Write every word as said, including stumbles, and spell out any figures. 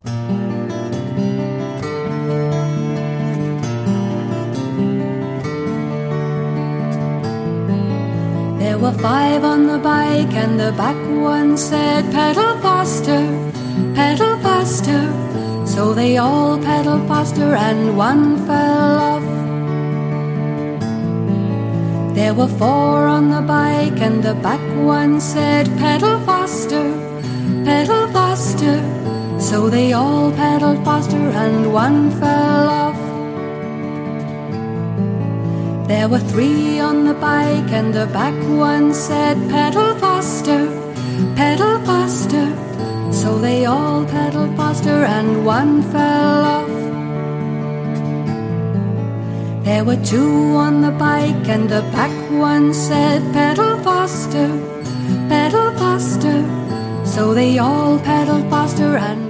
There were five on the bike and the back one said, pedal faster, pedal faster. So they all pedaled faster and one fell off. There were four on the bike and the back one said, pedal faster, pedal faster. So they all pedaled faster and one fell off. There were three on the bike and the back one said, pedal faster, pedal faster. So they all pedaled faster and one fell off. There were two on the bike and the back one said, pedal faster, pedal faster. So they all pedaled faster and